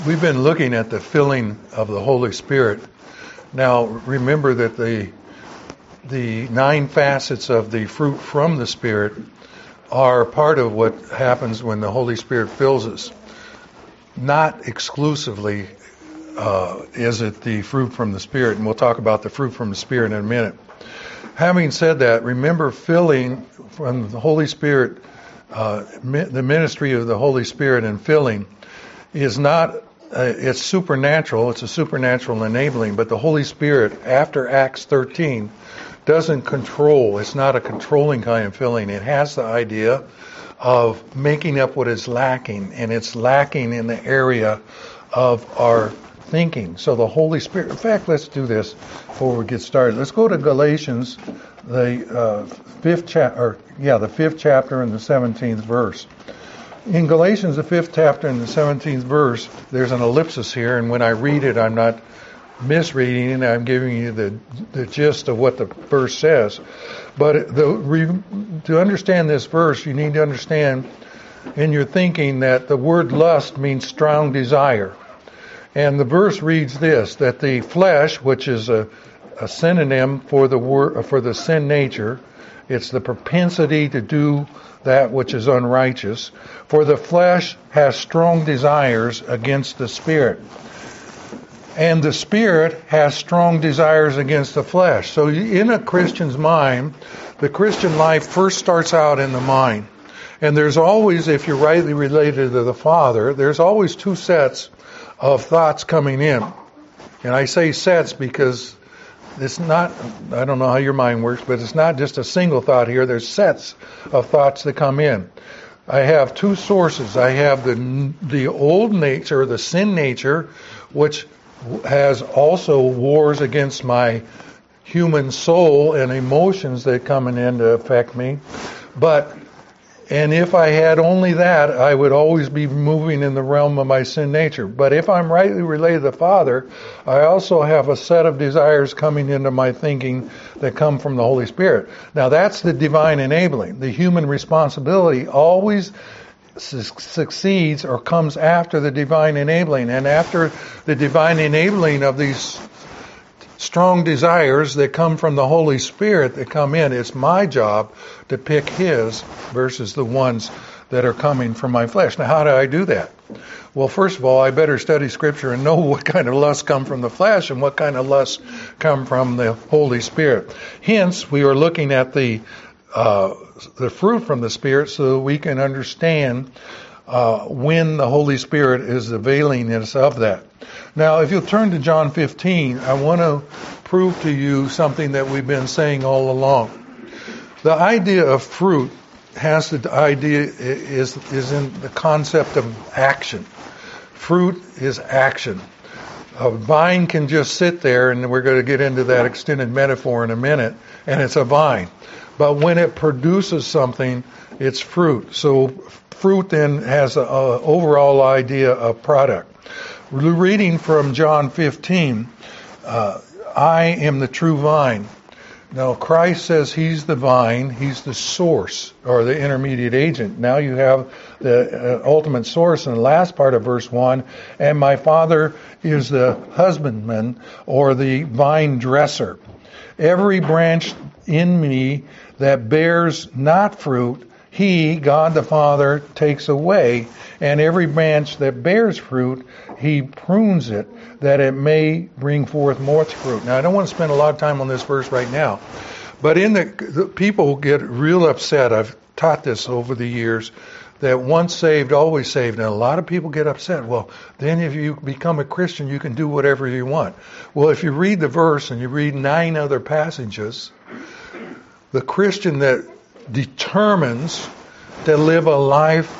We've been looking at the filling of the Holy Spirit. Now, remember that the 9 facets of the fruit from the Spirit are part of what happens when the Holy Spirit fills us. Not exclusively is it the fruit from the Spirit, and we'll talk about the fruit from the Spirit in a minute. Having said that, remember filling from the Holy Spirit, the ministry of the Holy Spirit and filling is not, it's supernatural, it's a supernatural enabling, but the Holy Spirit, after Acts 13, doesn't control. It's not a controlling kind of filling. It has the idea of making up what is lacking, and it's lacking in the area of our thinking. So the Holy Spirit, in fact, let's do this before we get started. Let's go to Galatians, the 5th chapter and the 17th verse. In Galatians, the 5th chapter and the 17th verse, there's an ellipsis here, and when I read it, I'm not misreading it. I'm giving you the gist of what the verse says. But to understand this verse, you need to understand in your thinking that the word lust means strong desire. And the verse reads this, that the flesh, which is a synonym for the sin nature, it's the propensity to do that which is unrighteous. For the flesh has strong desires against the Spirit. And the Spirit has strong desires against the flesh. So in a Christian's mind, the Christian life first starts out in the mind. And there's always, if you're rightly related to the Father, there's always 2 sets of thoughts coming in. And I say sets because it's not, I don't know how your mind works, but it's not just a single thought here. There's sets of thoughts that come in. I have 2 sources. I have the old nature, the sin nature, which has also wars against my human soul and emotions that come in to affect me. And if I had only that, I would always be moving in the realm of my sin nature. But if I'm rightly related to the Father, I also have a set of desires coming into my thinking that come from the Holy Spirit. Now that's the divine enabling. The human responsibility always succeeds or comes after the divine enabling. And after the divine enabling of these strong desires that come from the Holy Spirit that come in, it's my job to pick His versus the ones that are coming from my flesh. Now, how do I do that? Well, first of all, I better study Scripture and know what kind of lusts come from the flesh and what kind of lusts come from the Holy Spirit. Hence, we are looking at the fruit from the Spirit so that we can understand when the Holy Spirit is availing us of that. Now, if you'll turn to John 15, I want to prove to you something that we've been saying all along. The idea of fruit has the idea is in the concept of action. Fruit is action. A vine can just sit there, and we're going to get into that extended metaphor in a minute, and it's a vine. But when it produces something, it's fruit. So fruit then has an overall idea of product. Reading from John 15, I am the true vine. Now, Christ says He's the vine, He's the source, or the intermediate agent. Now you have the ultimate source in the last part of verse 1, and my Father is the husbandman, or the vine dresser. Every branch in me that bears not fruit, He, God the Father, takes away, and every branch that bears fruit, He prunes it, that it may bring forth more fruit. Now, I don't want to spend a lot of time on this verse right now, but the people get real upset. I've taught this over the years, that once saved, always saved, and a lot of people get upset. Well, then if you become a Christian, you can do whatever you want. Well, if you read the verse and you read 9 other passages, the Christian that determines to live a life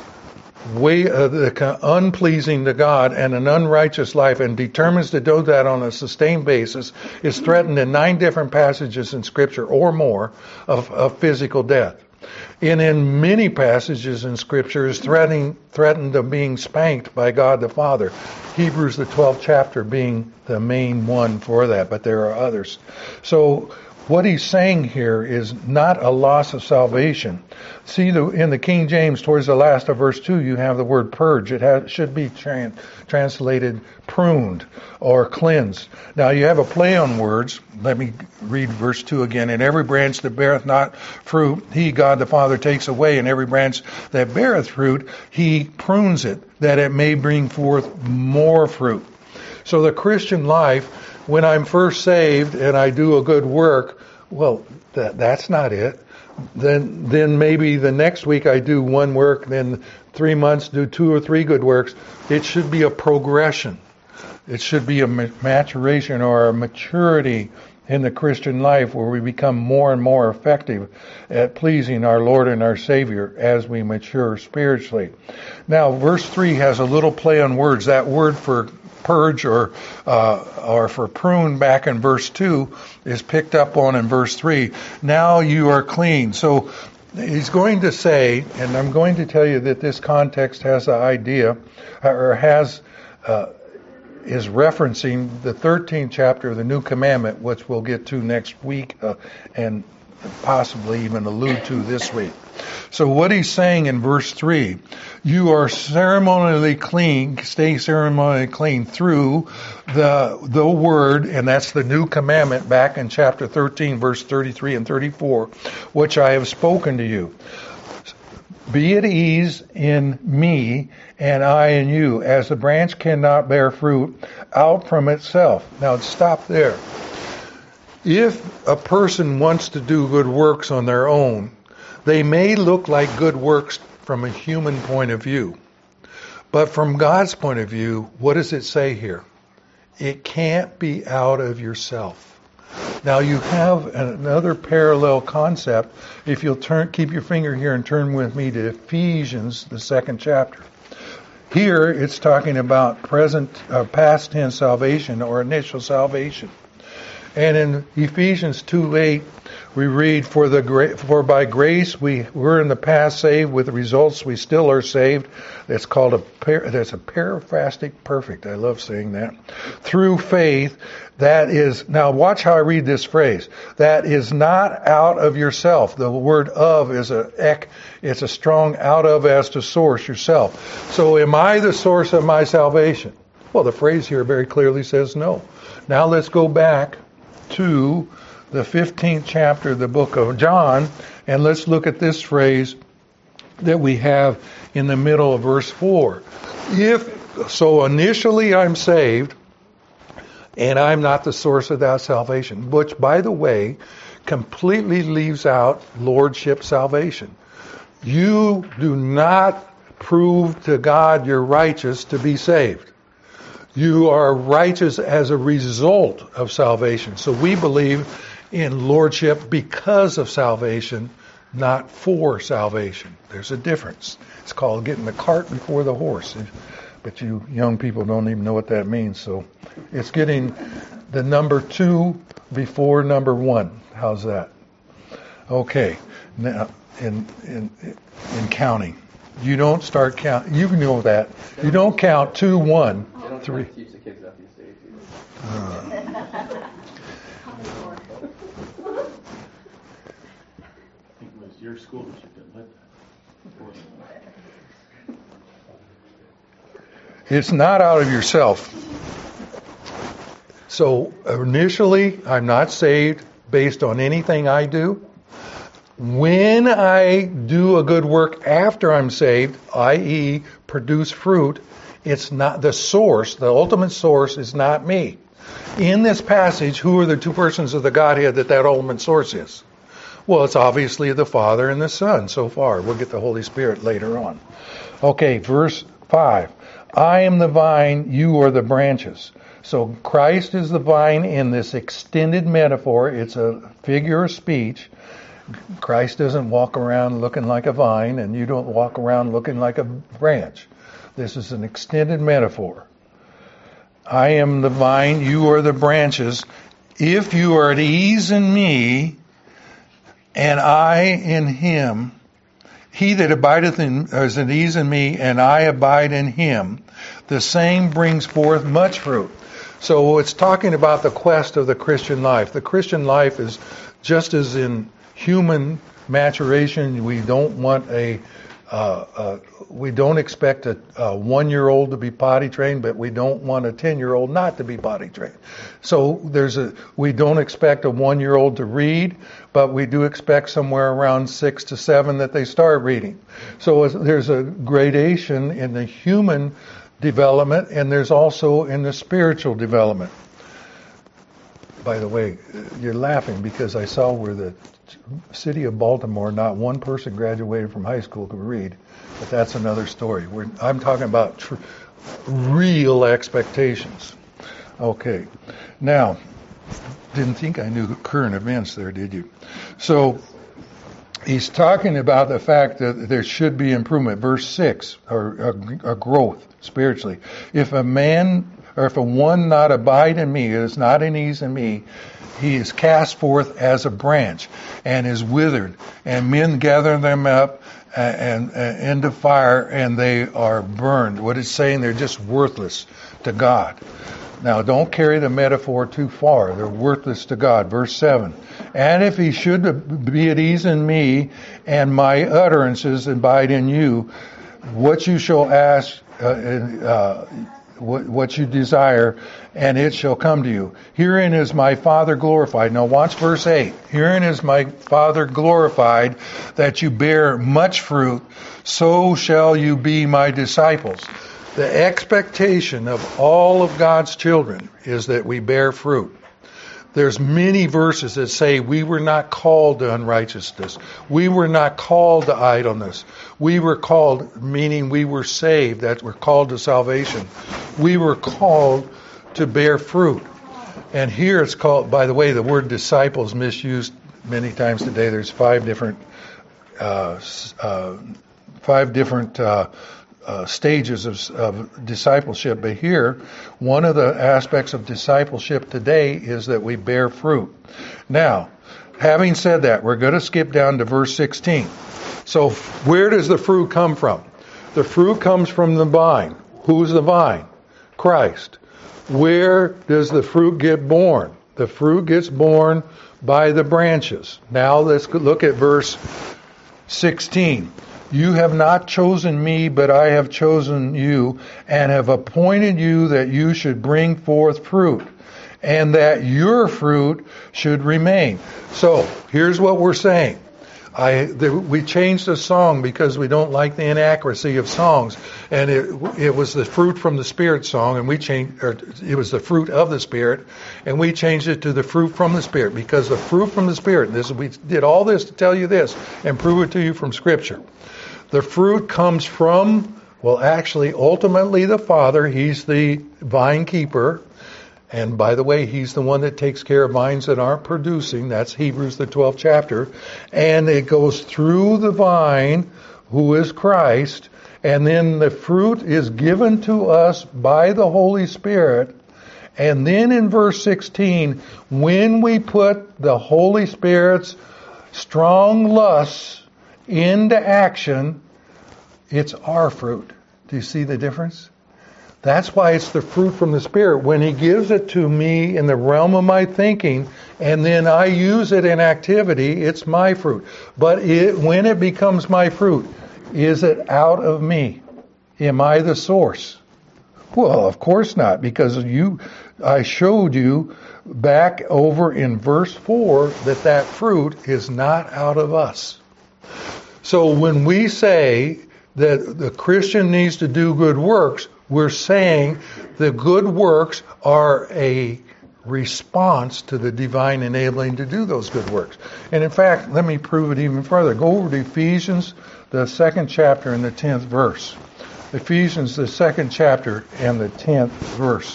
unpleasing to God and an unrighteous life, and determines to do that on a sustained basis, is threatened in 9 different passages in Scripture or more of physical death. And in many passages in Scripture is threatened of being spanked by God the Father. Hebrews, the 12th chapter, being the main one for that, but there are others. So what he's saying here is not a loss of salvation. See, in the King James, towards the last of verse 2, you have the word purge. It should be translated pruned or cleansed. Now, you have a play on words. Let me read verse 2 again. And every branch that beareth not fruit, he, God the Father, takes away. And every branch that beareth fruit, he prunes it, that it may bring forth more fruit. So the Christian life, when I'm first saved and I do a good work, well, that's not it. Then maybe the next week I do one work, then 3 months do 2 or 3 good works. It should be a progression. It should be a maturation or a maturity in the Christian life where we become more and more effective at pleasing our Lord and our Savior as we mature spiritually. Now, verse 3 has a little play on words. That word for purge or for prune back in verse 2 is picked up on in verse 3. Now you are clean. So he's going to say, and I'm going to tell you that this context has the idea, or is referencing the 13th chapter of the New Commandment, which we'll get to next week and possibly even allude to this week. So what he's saying in verse 3, you are ceremonially clean, stay ceremonially clean through the word, and that's the new commandment back in chapter 13, verse 33 and 34, which I have spoken to you. Be at ease in me, and I in you, as the branch cannot bear fruit out from itself. Now stop there. If a person wants to do good works on their own, they may look like good works from a human point of view. But from God's point of view, what does it say here? It can't be out of yourself. Now you have another parallel concept. If you'll keep your finger here and turn with me to Ephesians, the 2nd chapter. Here it's talking about past tense salvation or initial salvation. And in Ephesians 2:8, we read, for by grace we were in the past saved, with the results we still are saved. That's called that's a periphrastic perfect. I love saying that. Through faith, that is, now watch how I read this phrase. That is not out of yourself. The word of is it's a strong out of as to source, yourself. So am I the source of my salvation? Well, the phrase here very clearly says no. Now let's go back to the 15th chapter of the book of John, and let's look at this phrase that we have in the middle of verse 4. So initially I'm saved, and I'm not the source of that salvation, which, by the way, completely leaves out lordship salvation. You do not prove to God you're righteous to be saved. You are righteous as a result of salvation. So we believe in lordship because of salvation, not for salvation. There's a difference. It's called getting the cart before the horse. But you young people don't even know what that means. So it's getting the number 2 before number 1. How's that? Okay. Now, in counting, you don't start count. You know that. You don't count 2, 1, 3. Teach the kids after you say it. It was your school district that led that. It's not out of yourself. So initially, I'm not saved based on anything I do. When I do a good work after I'm saved, i.e. produce fruit, it's not the source. The ultimate source is not me. In this passage, who are the 2 persons of the Godhead that ultimate source is? Well, it's obviously the Father and the Son so far. We'll get the Holy Spirit later on. Okay, verse 5. I am the vine, you are the branches. So Christ is the vine in this extended metaphor. It's a figure of speech. Christ doesn't walk around looking like a vine, and you don't walk around looking like a branch. This is an extended metaphor. I am the vine, you are the branches. If you are at ease in me, and I in him, he that abideth is at ease in me, and I abide in him, the same brings forth much fruit. So it's talking about the quest of the Christian life. The Christian life is just as in human maturation. We don't want we don't expect a 1-year-old to be potty trained, but we don't want a 10-year-old not to be potty trained. So we don't expect a 1-year-old to read, but we do expect somewhere around 6 to 7 that they start reading. So there's a gradation in the human development, and there's also in the spiritual development. By the way, you're laughing because I saw where the city of Baltimore, not one person graduated from high school could read, but that's another story. I'm talking about real expectations. Okay. Now, didn't think I knew current events there, did you? So, he's talking about the fact that there should be improvement. Verse 6, or a growth spiritually. If a one not abide in me, is not in ease in me, he is cast forth as a branch and is withered, and men gather them up and into fire, and they are burned. What it's saying, they're just worthless to God. Now, don't carry the metaphor too far. They're worthless to God. Verse 7. And if he should be at ease in me, and my utterances abide in you, what you shall ask, what you desire, and it shall come to you. Herein is my Father glorified. Now watch verse 8. Herein is my Father glorified, that you bear much fruit, so shall you be my disciples. The expectation of all of God's children is that we bear fruit. There's many verses that say we were not called to unrighteousness. We were not called to idleness. We were called, meaning we were saved, that we're called to salvation. We were called to bear fruit. And here it's called, by the way, the word disciple is misused many times today. There's five different stages of discipleship. But here, one of the aspects of discipleship today is that we bear fruit. Now, having said that, we're going to skip down to verse 16. So, where does the fruit come from? The fruit comes from the vine. Who's the vine? Christ. Where does the fruit get born? The fruit gets born by the branches. Now, let's look at verse 16. You have not chosen me, but I have chosen you, and have appointed you that you should bring forth fruit, and that your fruit should remain. So, here's what we're saying. We changed the song because we don't like the inaccuracy of songs, and it was the fruit from the Spirit song, and it was the fruit of the Spirit, and we changed it to the fruit from the Spirit, because the fruit from the Spirit, we did all this to tell you this and prove it to you from Scripture. The fruit comes from, ultimately the Father. He's the vine keeper. And by the way, He's the one that takes care of vines that aren't producing. That's Hebrews, the 12th chapter. And it goes through the vine, who is Christ. And then the fruit is given to us by the Holy Spirit. And then in verse 16, when we put the Holy Spirit's strong lusts into action, it's our fruit. Do you see the difference? That's why it's the fruit from the Spirit. When He gives it to me in the realm of my thinking, and then I use it in activity, it's my fruit. But when it becomes my fruit, is it out of me? Am I the source? Well, of course not, because I showed you back over in verse 4 that fruit is not out of us. So when we say that the Christian needs to do good works, we're saying the good works are a response to the divine enabling to do those good works. And in fact, let me prove it even further. Go over to Ephesians, the 2nd chapter and the 10th verse. Ephesians, the 2nd chapter and the 10th verse.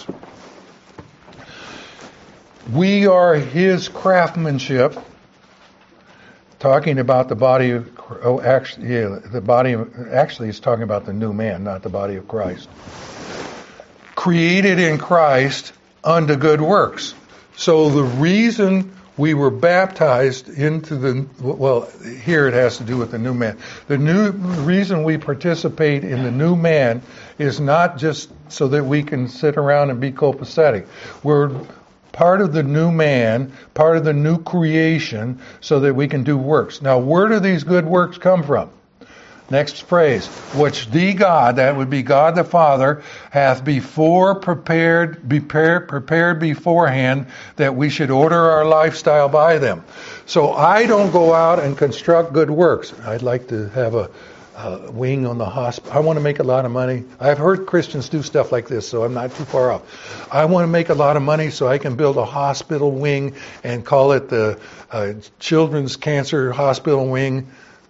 We are His craftsmanship. Talking about the body of, he's talking about the new man, not the body of Christ. Created in Christ unto good works. So the reason we were baptized into here it has to do with the new man. The reason we participate in the new man is not just so that we can sit around and be copacetic. We're part of the new man, part of the new creation, so that we can do works. Now, where do these good works come from? Next phrase, which the God, that would be God the Father, hath prepared beforehand that we should order our lifestyle by them. So I don't go out and construct good works. I'd like to have a wing on the hospital. I want to make a lot of money. I've heard Christians do stuff like this, so I'm not too far off. I want to make a lot of money so I can build a hospital wing and call it the Children's Cancer Hospital Wing,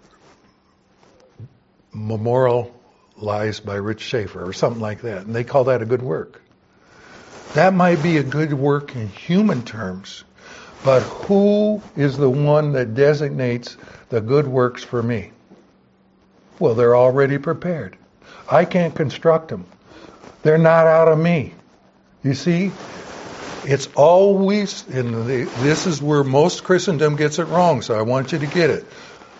memorialized by Rich Schaefer or something like that. And they call that a good work. That might be a good work in human terms, but who is the one that designates the good works for me? Well, they're already prepared. I can't construct them. They're not out of me. You see, it's always, and this is where most Christendom gets it wrong, so I want you to get it.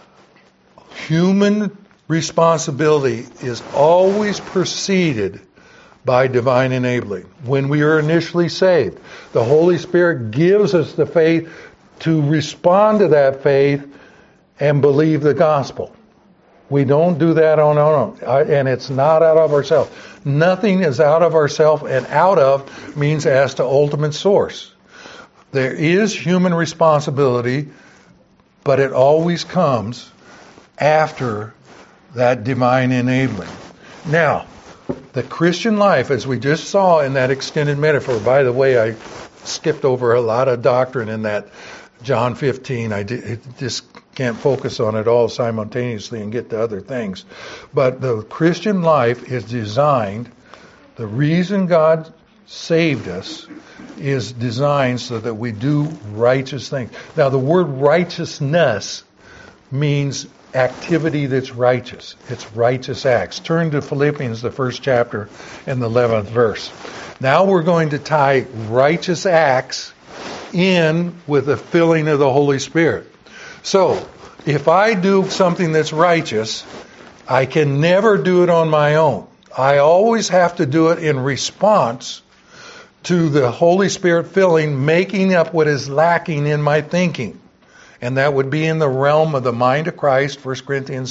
Human responsibility is always preceded by divine enabling. When we are initially saved, the Holy Spirit gives us the faith to respond to that faith and believe the gospel. We don't do that on our own, and it's not out of ourselves. Nothing is out of ourselves, and out of means as to ultimate source. There is human responsibility, but it always comes after that divine enabling. Now, the Christian life, as we just saw in that extended metaphor, by the way, I skipped over a lot of doctrine in that John 15. I just can't focus on it all simultaneously and get to other things. But the Christian life is designed, the reason God saved us is designed so that we do righteous things. Now, the word righteousness means activity that's righteous. It's righteous acts. Turn to Philippians, the 1st chapter, and the 11th verse. Now we're going to tie righteous acts in with the filling of the Holy Spirit. So, if I do something that's righteous, I can never do it on my own. I always have to do it in response to the Holy Spirit filling, making up what is lacking in my thinking. And that would be in the realm of the mind of Christ, 1 Corinthians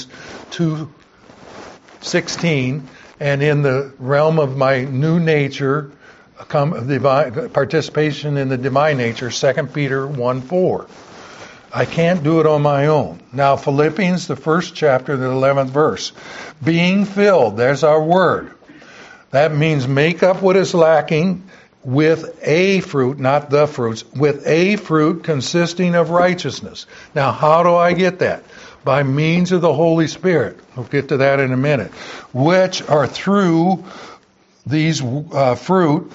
2:16, and in the realm of my new nature, participation in the divine nature, 2 Peter 1:4. I can't do it on my own. Now, Philippians, the 1st chapter, the 11th verse. Being filled, there's our word. That means make up what is lacking with a fruit, not the fruits, with a fruit consisting of righteousness. Now, how do I get that? By means of the Holy Spirit. We'll get to that in a minute. Which are through these fruit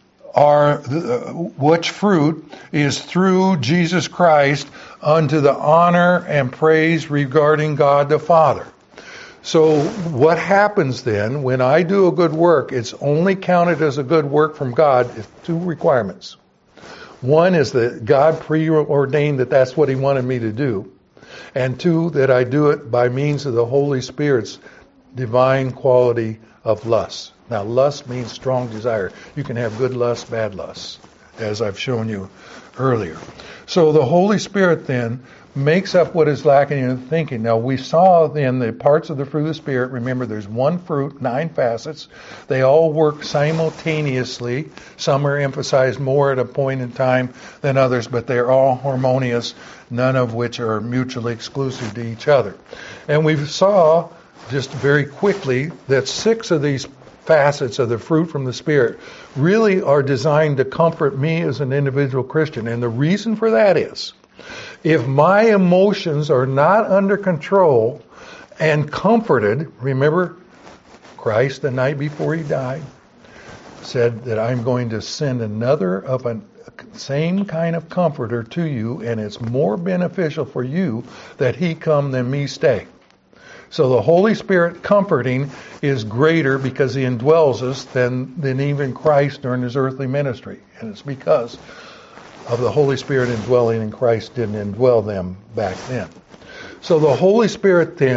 is through Jesus Christ unto the honor and praise regarding God the Father. So what happens then when I do a good work, it's only counted as a good work from God. It's 2 requirements. One is that God preordained that that's what He wanted me to do. And 2, that I do it by means of the Holy Spirit's divine quality of lust. Now, lust means strong desire. You can have good lust, bad lust, as I've shown you earlier. So the Holy Spirit then makes up what is lacking in the thinking. Now, we saw in the parts of the fruit of the Spirit, remember there's one fruit, 9 facets. They all work simultaneously. Some are emphasized more at a point in time than others, but they're all harmonious, none of which are mutually exclusive to each other. And we saw, just very quickly, that 6 of these facets of the fruit from the Spirit really are designed to comfort me as an individual Christian. And the reason for that is, if my emotions are not under control and comforted, remember Christ the night before He died said that I'm going to send another of a same kind of comforter to you, and it's more beneficial for you that He come than me stay. So the Holy Spirit comforting is greater because He indwells us than even Christ during His earthly ministry. And it's because of the Holy Spirit indwelling, and Christ didn't indwell them back then. So the Holy Spirit then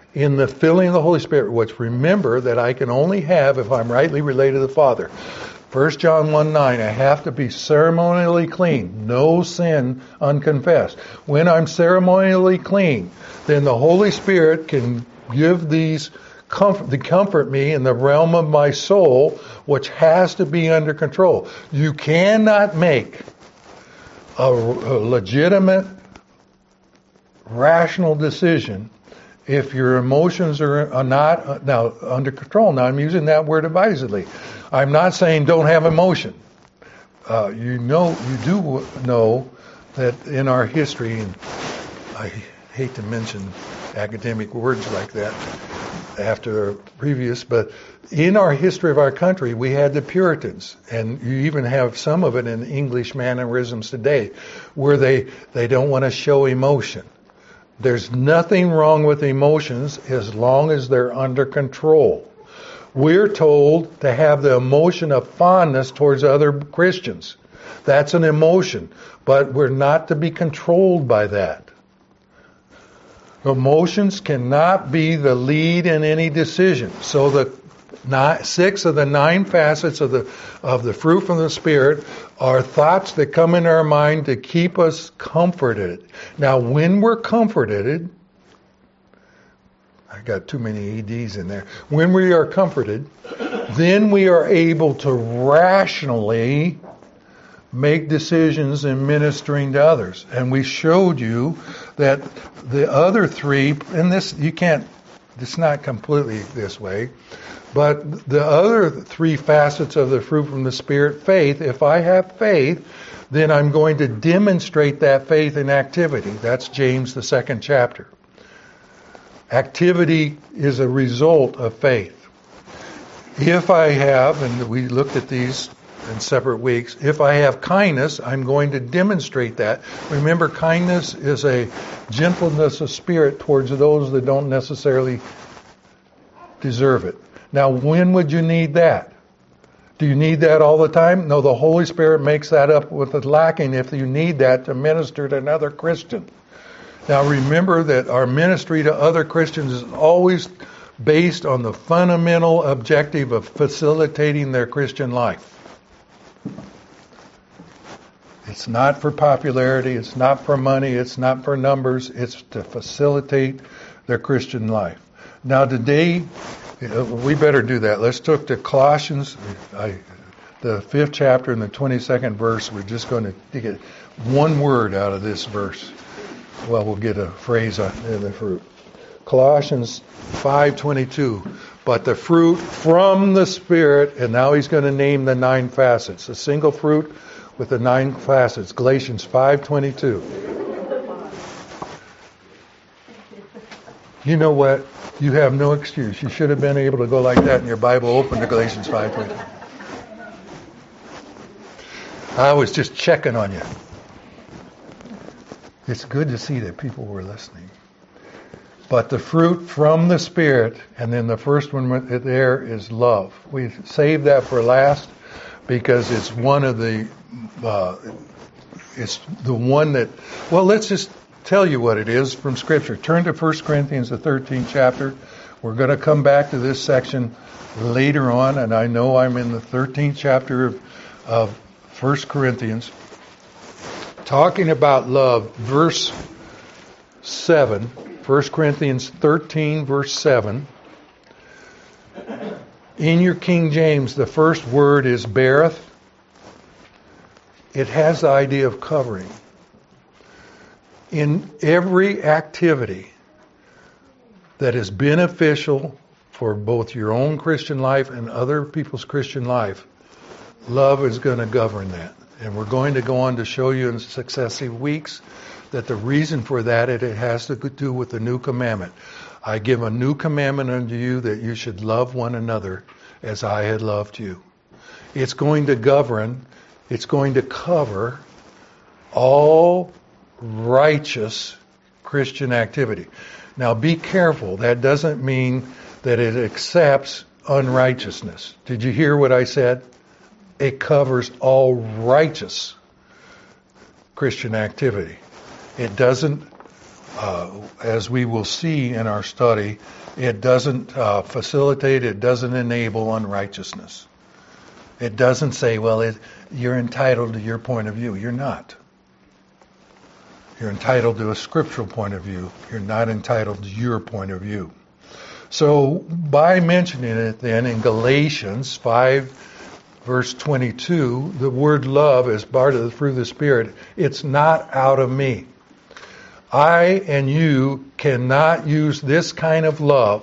in the filling of the Holy Spirit, which remember that I can only have if I'm rightly related to the Father. 1 John 1:9, I have to be ceremonially clean, no sin unconfessed. When I'm ceremonially clean, then the Holy Spirit can give these comfort me in the realm of my soul, which has to be under control. You cannot make a legitimate, rational decision if your emotions are not now under control. Now I'm using that word advisedly. I'm not saying don't have emotion. You do know that in our history, and I hate to mention academic words like that after previous, but in our history of our country, we had the Puritans, and you even have some of it in English mannerisms today, where they don't want to show emotion. There's nothing wrong with emotions as long as they're under control. We're told to have the emotion of fondness towards other Christians. That's an emotion, but we're not to be controlled by that. Emotions cannot be the lead in any decision. So the 6 of the 9 facets of the fruit from the Spirit are thoughts that come in our mind to keep us comforted. Now, when we're comforted, I got too many EDs in there. When we are comforted, then we are able to rationally make decisions in ministering to others. And we showed you that the other 3, and it's not completely this way, but the other 3 facets of the fruit from the Spirit, faith, if I have faith, then I'm going to demonstrate that faith in activity. That's James, the 2nd chapter. Activity is a result of faith. If I have, and we looked at these in separate weeks, if I have kindness, I'm going to demonstrate that. Remember, kindness is a gentleness of spirit towards those that don't necessarily deserve it. Now, when would you need that? Do you need that all the time? No, the Holy Spirit makes that up with the lacking if you need that to minister to another Christian. Now, remember that our ministry to other Christians is always based on the fundamental objective of facilitating their Christian life. It's not for popularity, it's not for money, it's not for numbers, it's to facilitate their Christian life. Now today, we better do that. Let's look to Colossians, the 5th chapter and the 22nd verse. We're just going to get one word out of this verse. Well, we'll get a phrase in the fruit. Colossians 5:22. But the fruit from the Spirit, and now he's going to name the 9 facets. A single fruit with the 9 facets. Galatians 5:22. You know what? You have no excuse. You should have been able to go like that in your Bible open to Galatians 5:22. I was just checking on you. It's good to see that people were listening. But the fruit from the Spirit, and then the first one there is love. We saved that for last because it's one of the, it's the one that, well, let's just tell you what it is from Scripture. Turn to 1 Corinthians, the 13th chapter. We're going to come back to this section later on, and I know I'm in the 13th chapter of 1 Corinthians. Talking about love, verse 7. 1 Corinthians 13, verse 7. In your King James, the first word is beareth. It has the idea of covering. In every activity that is beneficial for both your own Christian life and other people's Christian life, love is going to govern that. And we're going to go on to show you in successive weeks that the reason for that, it has to do with the new commandment. I give a new commandment unto you that you should love one another as I had loved you. It's going to govern, it's going to cover all righteous Christian activity. Now be careful, that doesn't mean that it accepts unrighteousness. Did you hear what I said? It covers all righteous Christian activity. It doesn't as we will see in our study, it doesn't facilitate, it doesn't enable unrighteousness. It doesn't say, well, you're entitled to your point of view. You're not. You're entitled to a scriptural point of view. You're not entitled to your point of view. So by mentioning it then in Galatians 5, verse 22, the word love is part of the fruit of the Spirit. It's not out of me. I and you cannot use this kind of love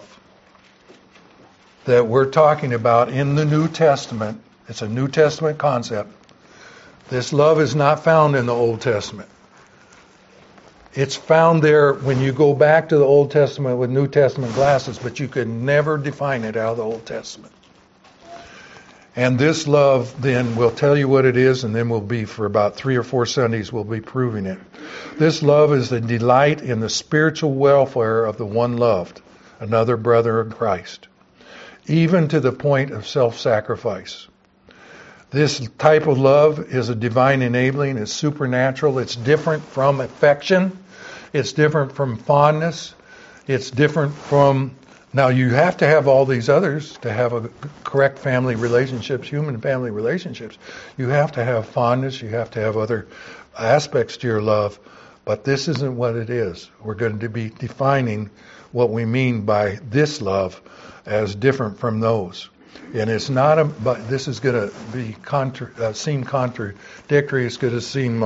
that we're talking about in the New Testament. It's a New Testament concept. This love is not found in the Old Testament. It's found there when you go back to the Old Testament with New Testament glasses, but you could never define it out of the Old Testament. And this love then will tell you what it is, and then we'll be, for about 3 or 4 Sundays, we'll be proving it. This love is the delight in the spiritual welfare of the one loved, another brother in Christ, even to the point of self-sacrifice. This type of love is a divine enabling, it's supernatural, it's different from affection, it's different from fondness, it's different from... Now, you have to have all these others to have a correct family relationships, human family relationships. You have to have fondness. You have to have other aspects to your love. But this isn't what it is. We're going to be defining what we mean by this love as different from those. And it's not but this is going to be seem contradictory. It's going to seem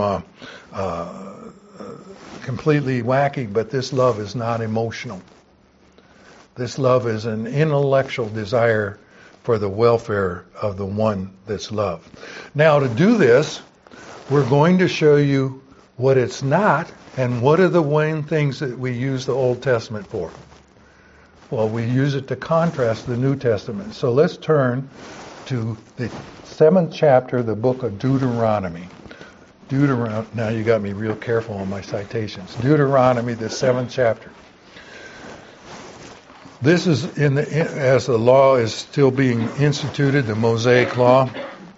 completely wacky. But this love is not emotional. This love is an intellectual desire for the welfare of the one that's loved. Now, to do this, we're going to show you what it's not and what are the main things that we use the Old Testament for. Well, we use it to contrast the New Testament. So let's turn to the 7th chapter of the book of Deuteronomy. Now you got me real careful on my citations. Deuteronomy, the 7th chapter. This is as the law is still being instituted, the Mosaic law.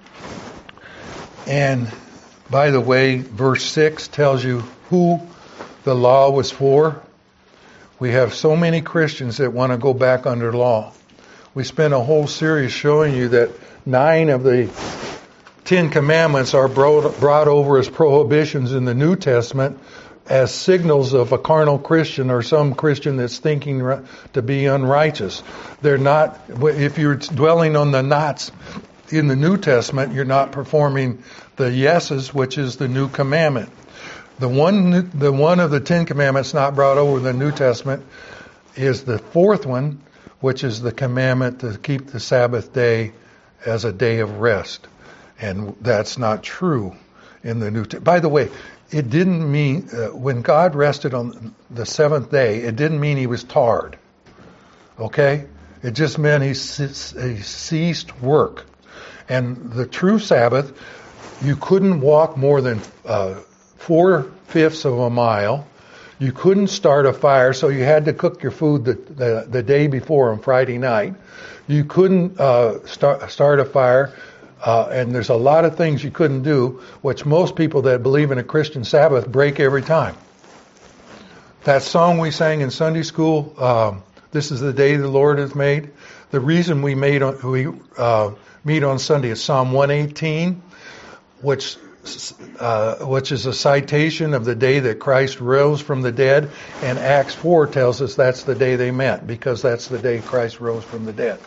And by the way, verse 6 tells you who the law was for. We have so many Christians that want to go back under law. We spent a whole series showing you that 9 of the 10 commandments are brought over as prohibitions in the New Testament as signals of a carnal Christian or some Christian that's thinking to be unrighteous. They're not, if you're dwelling on the nots in the New Testament, you're not performing the yeses, which is the new commandment. The one of the 10 commandments not brought over in the New Testament is the 4th one, which is the commandment to keep the Sabbath day as a day of rest. And that's not true in the New Testament. By the way, it didn't mean, when God rested on the 7th day, it didn't mean he was tired. Okay? It just meant he ceased work. And the true Sabbath, you couldn't walk more than 4/5 of a mile. You couldn't start a fire, so you had to cook your food the day before on Friday night. You couldn't start a fire. And there's a lot of things you couldn't do, which most people that believe in a Christian Sabbath break every time. That song we sang in Sunday school, "This is the day the Lord has made." The reason we meet on Sunday is Psalm 118, which is a citation of the day that Christ rose from the dead, and Acts 4 tells us that's the day they met, because that's the day Christ rose from the dead.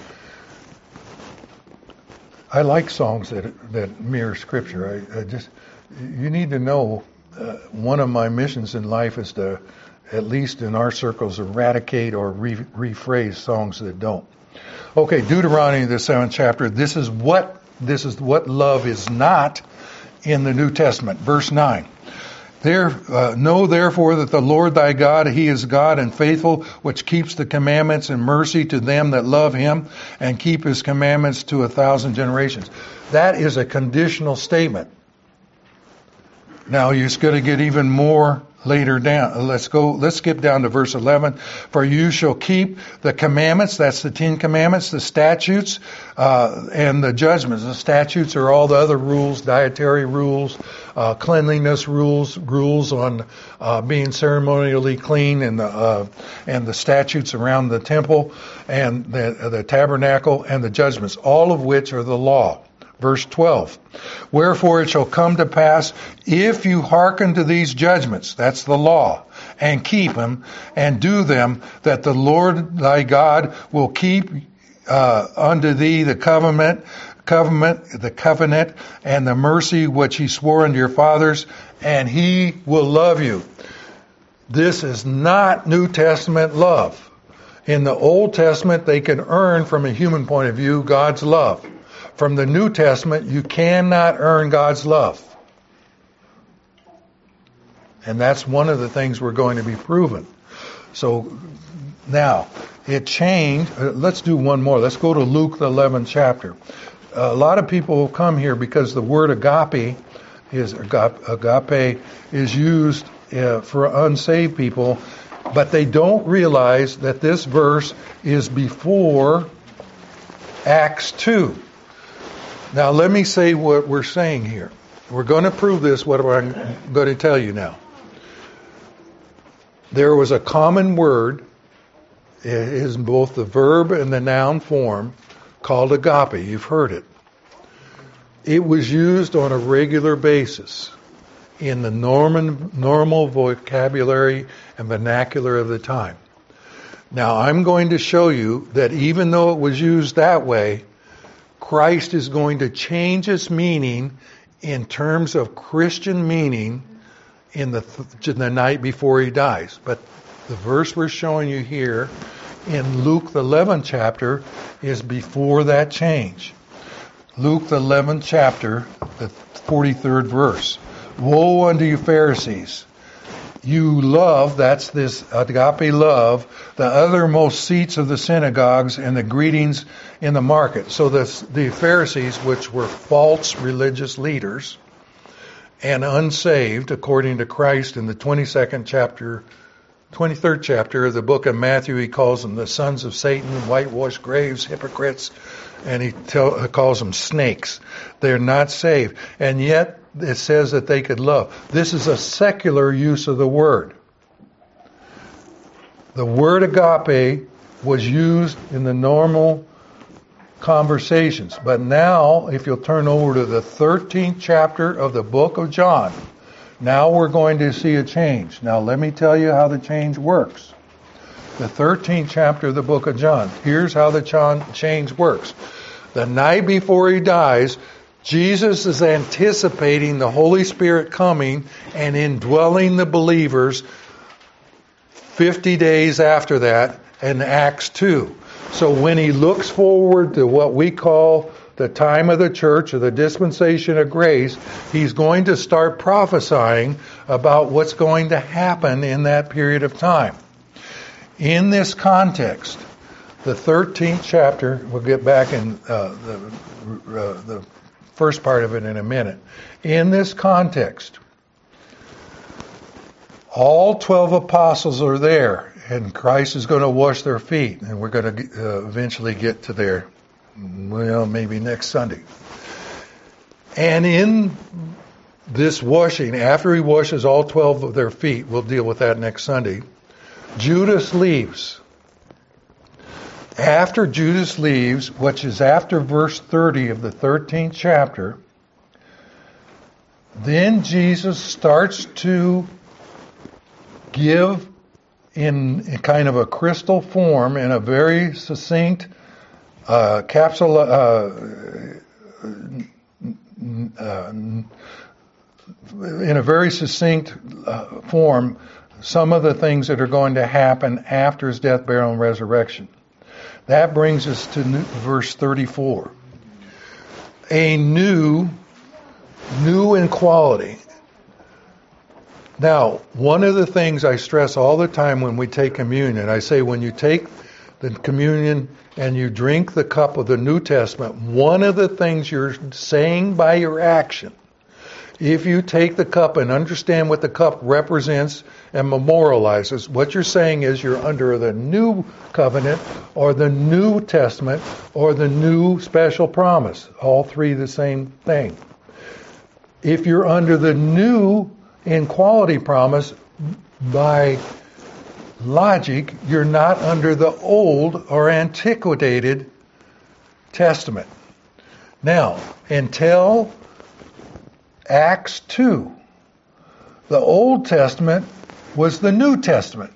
I like songs that mirror Scripture. You need to know, one of my missions in life is to, at least in our circles, eradicate or rephrase songs that don't. Okay, Deuteronomy, the 7th chapter. This is what love is not in the New Testament. Verse 9. Know therefore that the Lord thy God, he is God and faithful, which keeps the commandments and mercy to them that love him, and keep his commandments to 1,000 generations. That is a conditional statement. Now, it's going to get even more later down. Let's skip down to verse 11. For you shall keep the commandments, that's the 10 commandments, the statutes, and the judgments. The statutes are all the other rules, dietary rules, cleanliness rules, rules on being ceremonially clean, and the statutes around the temple and the tabernacle and the judgments, all of which are the law. Verse 12, wherefore it shall come to pass, if you hearken to these judgments, that's the law, and keep them, and do them, that the Lord thy God will keep unto thee the covenant, and the mercy which he swore unto your fathers, and he will love you. This is not New Testament love. In the Old Testament, they can earn, from a human point of view, God's love. From the New Testament, you cannot earn God's love. And that's one of the things we're going to be proven. So now, it changed. Let's do one more. Let's go to Luke, the 11th chapter. A lot of people come here because the word agape is used for unsaved people, but they don't realize that this verse is before Acts 2. Now, let me say what we're saying here. We're going to prove this, what I'm going to tell you now. There was a common word, it is both the verb and the noun form, called agape. You've heard it. It was used on a regular basis in the normal vocabulary and vernacular of the time. Now, I'm going to show you that even though it was used that way, Christ is going to change its meaning in terms of Christian meaning in the night before he dies. But the verse we're showing you here in Luke the 11th chapter is before that change. Luke the 11th chapter, the 43rd verse. Woe unto you Pharisees! You love, that's this agape love, the uttermost seats of the synagogues and the greetings in the market. So the Pharisees, which were false religious leaders and unsaved, according to Christ in the 23rd chapter of the book of Matthew, he calls them the sons of Satan, whitewashed graves, hypocrites, and he calls them snakes. They're not saved. And yet, it says that they could love. This is a secular use of the word. The word agape was used in the normal conversations. But now, if you'll turn over to the 13th chapter of the book of John, now we're going to see a change. Now, let me tell you how the change works. The 13th chapter of the book of John. Here's how the change works. The night before he dies, Jesus is anticipating the Holy Spirit coming and indwelling the believers 50 days after that in Acts 2. So when he looks forward to what we call the time of the church or the dispensation of grace, he's going to start prophesying about what's going to happen in that period of time. In this context, the 13th chapter, we'll get back in the first part of it in a minute. In this context, all 12 apostles are there, and Christ is going to wash their feet, and we're going to eventually get to there, well, maybe next Sunday. And in this washing, after he washes all 12 of their feet, we'll deal with that next Sunday, Judas leaves. After Judas leaves, which is after verse 30 of the 13th chapter, then Jesus starts to give in kind of a crystal form, in a very succinct capsule, in a very succinct form, some of the things that are going to happen after his death, burial, and resurrection. That brings us to verse 34. A new in quality. Now, one of the things I stress all the time when we take communion, I say when you take the communion and you drink the cup of the New Testament, one of the things you're saying by your action, If you take the cup and understand what the cup represents and memorializes, what you're saying is you're under the new covenant or the New Testament or the new special promise. All three the same thing. If you're under the new in quality promise, by logic, you're not under the old or antiquated testament. Now, until Acts 2, the Old Testament was the New Testament.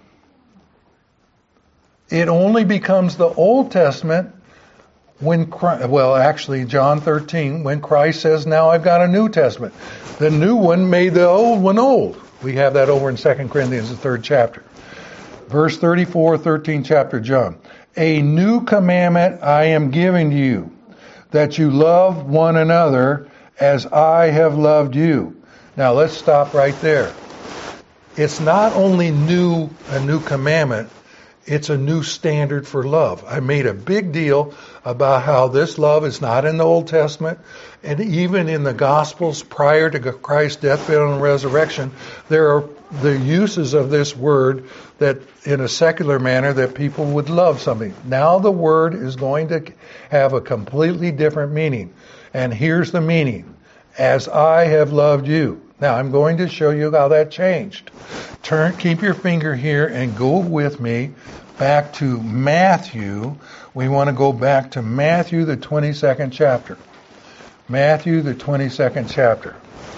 It only becomes the Old Testament when Christ, actually John 13, when Christ says, now I've got a New Testament. The new one made the old one old. We have that over in 2 Corinthians, the 3rd chapter. Verse 34, 13th chapter, John. A new commandment I am giving to you, that you love one another as I have loved you. Now let's stop right there. It's not only a new commandment, it's a new standard for love. I made a big deal about how this love is not in the Old Testament, and even in the Gospels prior to Christ's death, burial, and resurrection, there are the uses of this word that in a secular manner that people would love something. Now the word is going to have a completely different meaning. And here's the meaning. As I have loved you. Now I'm going to show you how that changed. Keep your finger here and go with me back to Matthew. We want to go back to Matthew, the 22nd chapter. Matthew, the 22nd chapter.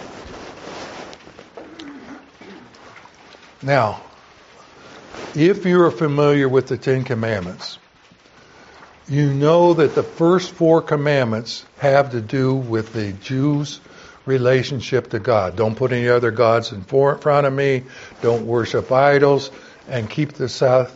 Now, if you're familiar with the Ten Commandments, you know that the first 4 commandments have to do with the Jews' relationship to God. Don't put any other gods in front of me. Don't worship idols. And keep the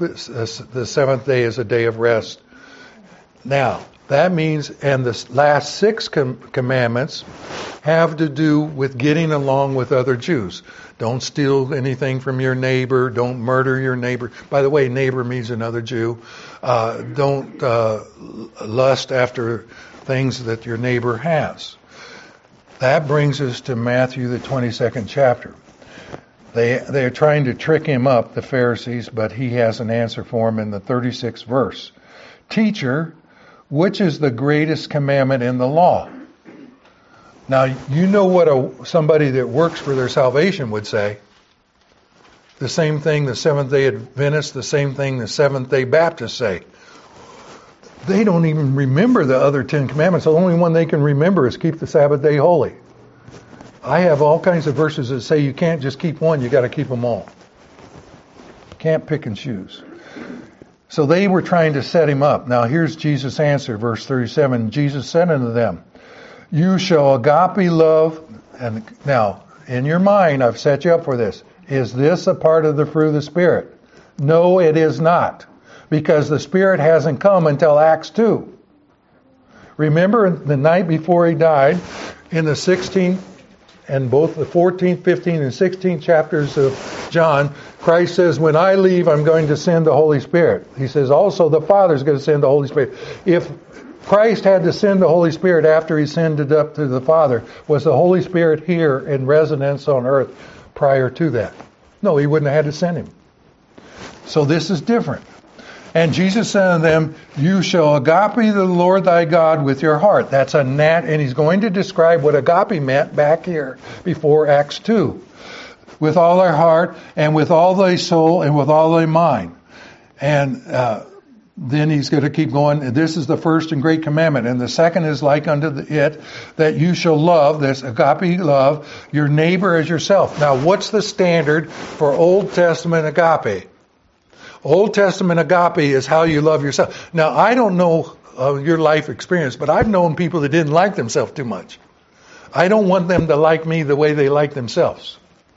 7th day as a day of rest. Now, that means, and the last 6 commandments have to do with getting along with other Jews. Don't steal anything from your neighbor. Don't murder your neighbor. By the way, neighbor means another Jew. Don't lust after things that your neighbor has. That brings us to Matthew, the 22nd chapter. They're trying to trick him up, the Pharisees, but he has an answer for them in the 36th verse. Teacher, which is the greatest commandment in the law? Now, you know what somebody that works for their salvation would say. The same thing the Seventh-day Adventists, the same thing the Seventh-day Baptists say. They don't even remember the other 10 commandments. The only one they can remember is keep the Sabbath day holy. I have all kinds of verses that say you can't just keep one, you got to keep them all. You can't pick and choose. So they were trying to set him up. Now here's Jesus' answer, verse 37. Jesus said unto them, you shall agape love, and now in your mind I've set you up for this. Is this a part of the fruit of the Spirit? No, it is not. Because the Spirit hasn't come until Acts 2. Remember the night before he died, in the 16th and both the 14th, 15th, and 16th chapters of John, Christ says, when I leave, I'm going to send the Holy Spirit. He says also the Father's going to send the Holy Spirit. If Christ had to send the Holy Spirit after he sent it up to the Father, was the Holy Spirit here in residence on earth prior to that? No, he wouldn't have had to send him. So this is different. And Jesus said to them, you shall agape the Lord thy God with your heart. That's a and he's going to describe what agape meant back here before Acts 2. With all thy heart, and with all thy soul, and with all thy mind. And then he's going to keep going. This is the first and great commandment. And the second is like unto it, that you shall love, this agape love, your neighbor as yourself. Now, what's the standard for Old Testament agape? Old Testament agape is how you love yourself. Now, I don't know your life experience, but I've known people that didn't like themselves too much. I don't want them to like me the way they like themselves.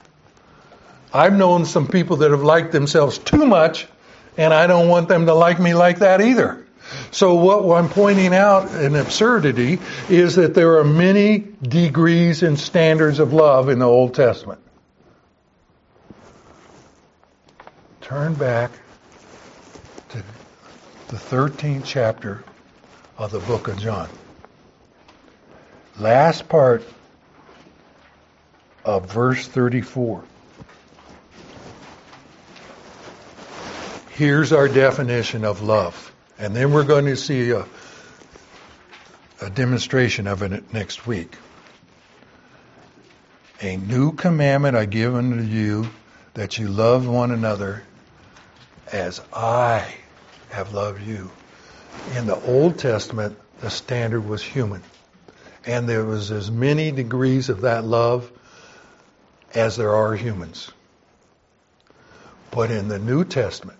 I've known some people that have liked themselves too much, and I don't want them to like me like that either. So what I'm pointing out, an absurdity, is that there are many degrees and standards of love in the Old Testament. Turn back to the 13th chapter of the book of John. Last part of verse 34. Here's our definition of love. And then we're going to see a demonstration of it next week. A new commandment I give unto you, that you love one another as I have loved you. In the Old Testament, the standard was human. And there was as many degrees of that love as there are humans. But in the New Testament,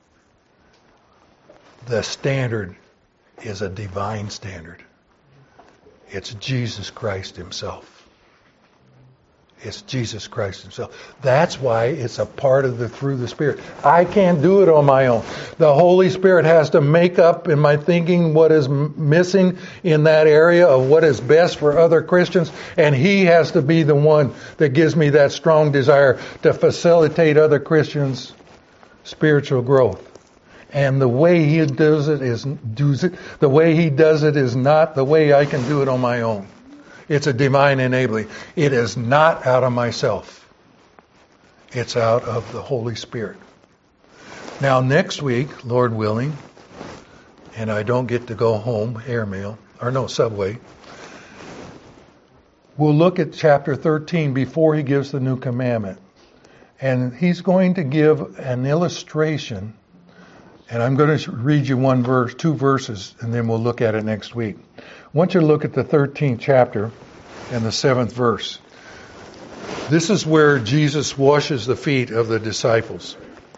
the standard is a divine standard. It's Jesus Christ himself. It's Jesus Christ himself. That's why it's a part of through the Spirit. I can't do it on my own. The Holy Spirit has to make up in my thinking what is missing in that area of what is best for other Christians, and He has to be the one that gives me that strong desire to facilitate other Christians' spiritual growth. And the way He does it is not the way I can do it on my own. It's a divine enabling. It is not out of myself. It's out of the Holy Spirit. Now next week, Lord willing, and I don't get to go home, subway, we'll look at chapter 13 before He gives the new commandment. And He's going to give an illustration, and I'm going to read you two verses, and then we'll look at it next week. I want you to look at the 13th chapter and the 7th verse. This is where Jesus washes the feet of the disciples.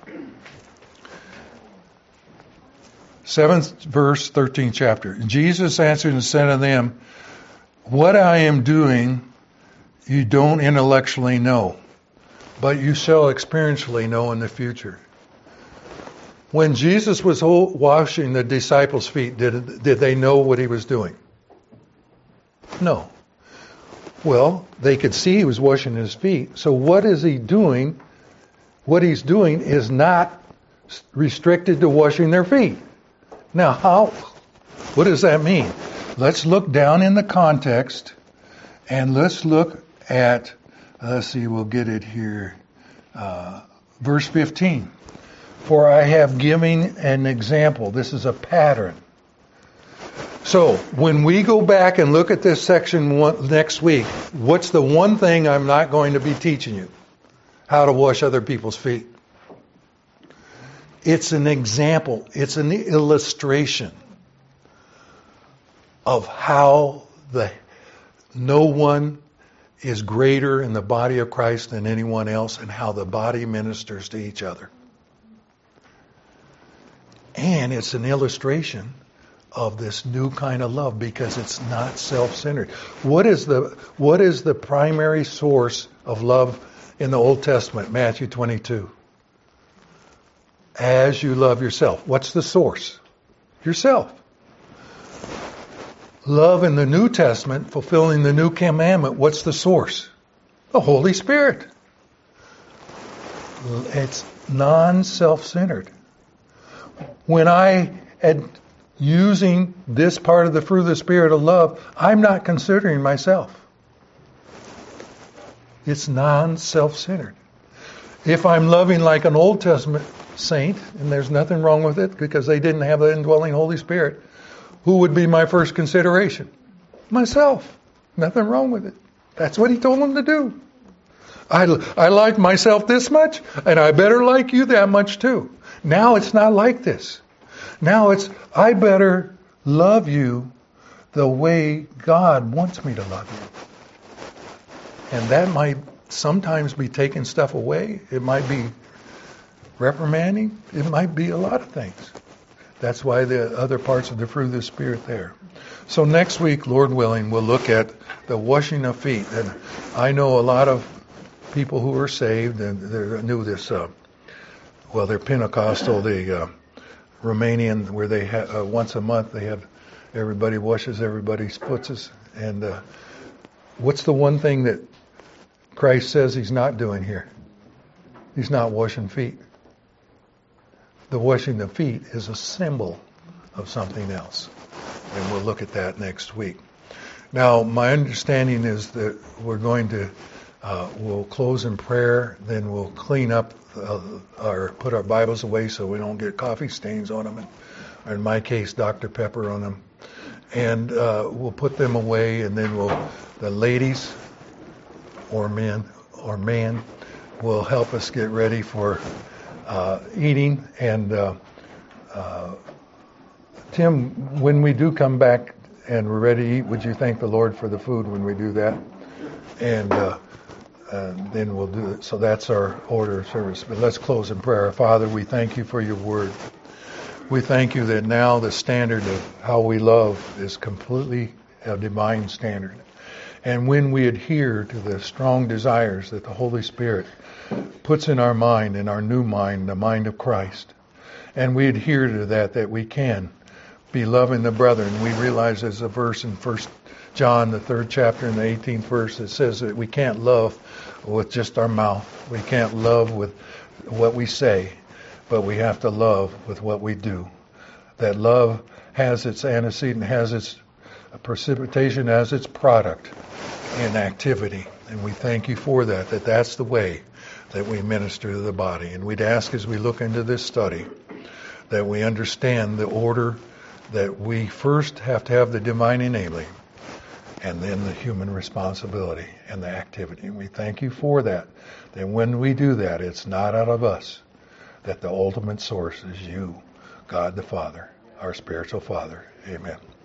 7th verse, 13th chapter. Jesus answered and said unto them, what I am doing you don't intellectually know, but you shall experientially know in the future. When Jesus was washing the disciples' feet, did they know what He was doing? No. Well, they could see He was washing His feet. So what is He doing? What He's doing is not restricted to washing their feet. Now, what does that mean? Let's look down in the context, and let's look at, we'll get it here, verse 15. For I have given an example. This is a pattern. So, when we go back and look at this section next week, what's the one thing I'm not going to be teaching you? How to wash other people's feet. It's an example. It's an illustration of how no one is greater in the body of Christ than anyone else, and how the body ministers to each other. And it's an illustration of this new kind of love, because it's not self-centered. What is the primary source of love in the Old Testament? Matthew 22. As you love yourself. What's the source? Yourself. Love in the New Testament, fulfilling the new commandment, what's the source? The Holy Spirit. It's non-self-centered. When I am using this part of the fruit of the Spirit of love, I'm not considering myself. It's non-self-centered. If I'm loving like an Old Testament saint, and there's nothing wrong with it because they didn't have the indwelling Holy Spirit, who would be my first consideration? Myself. Nothing wrong with it. That's what He told them to do. I like myself this much, and I better like you that much too. Now it's not like this. Now it's, I better love you the way God wants me to love you. And that might sometimes be taking stuff away. It might be reprimanding. It might be a lot of things. That's why the other parts of the fruit of the Spirit there. So next week, Lord willing, we'll look at the washing of feet. And I know a lot of people who are saved, and they knew this, they're Pentecostal, the Romanian, where they have once a month they have everybody washes everybody's foots. And what's the one thing that Christ says He's not doing here? He's not washing feet. The washing of feet is a symbol of something else. And we'll look at that next week. Now, my understanding is that we're going to We'll close in prayer, then we'll clean up or put our Bibles away so we don't get coffee stains on them, or in my case, Dr. Pepper on them. And we'll put them away, and then the ladies or men or man will help us get ready for eating. And Tim, when we do come back and we're ready to eat, would you thank the Lord for the food when we do that? And then we'll do it. So that's our order of service. But let's close in prayer. Father, we thank you for your word. We thank you that now the standard of how we love is completely a divine standard. And when we adhere to the strong desires that the Holy Spirit puts in our mind, in our new mind, the mind of Christ, and we adhere to that we can be loving the brethren. We realize there's a verse in 1 John, the 3rd chapter, in the 18th verse, that says that we can't love with just our mouth. We can't love with what we say, but we have to love with what we do. That love has its antecedent, has its precipitation, has its product in activity. And we thank you for that that's the way that we minister to the body. And we'd ask as we look into this study that we understand the order that we first have to have the divine enabling and then the human responsibility and the activity. And we thank you for that when we do that, it's not out of us, that the ultimate source is you, God the Father, our spiritual Father. Amen.